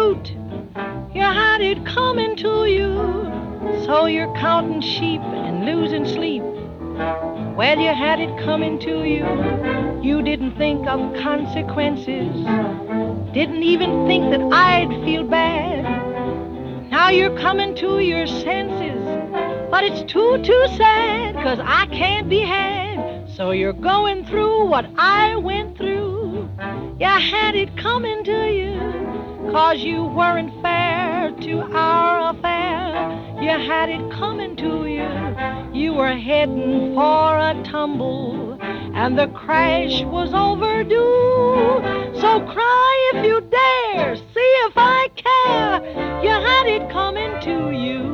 suit. You had it coming to you. So you're counting sheep and losing sleep. Well, you had it coming to you. You didn't think of consequences. Didn't even think that I'd feel bad. Now you're coming to your senses. But it's too sad, 'cause I can't be had. So you're going through what I went through. You had it coming to you, 'cause you weren't fair to our affair. You had it coming to you. You were heading for a tumble, and the crash was overdue. So cry if you dare, see if I care. You had it coming to you.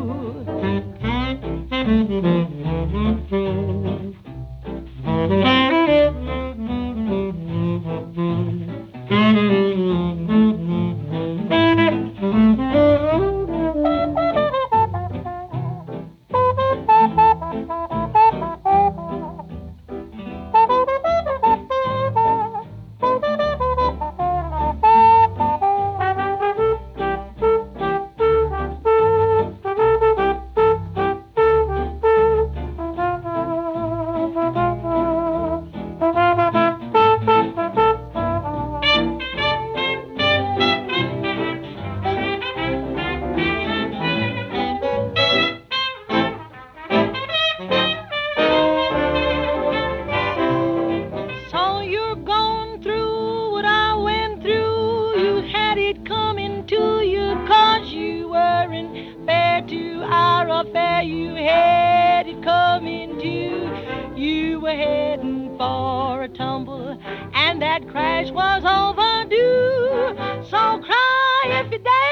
So you're going through what I went through. You had it coming to you, 'cause you weren't fair to our affair. You had it coming to you. You were heading for a tumble, and that crash was overdue. So cry if you dare.